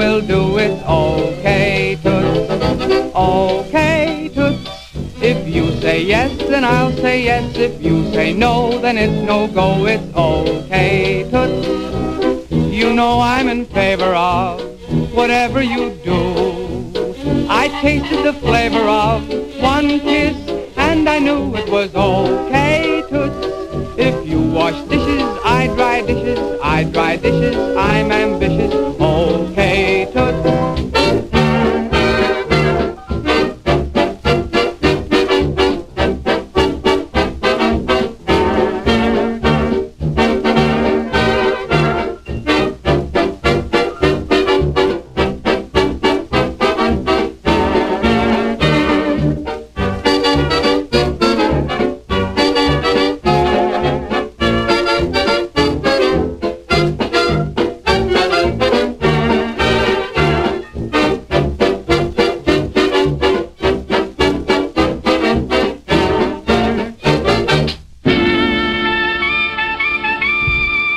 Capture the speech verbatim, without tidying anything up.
will do. It's okay, Toots. Okay, Toots. If you say yes, then I'll say yes. If you say no, then it's no go. It's okay, Toots. You know I'm in favor of whatever you do. I tasted the flavor of one kiss, and I knew it was okay, Toots. If you wash dishes, I dry dishes. I dry dishes, I'm ambitious.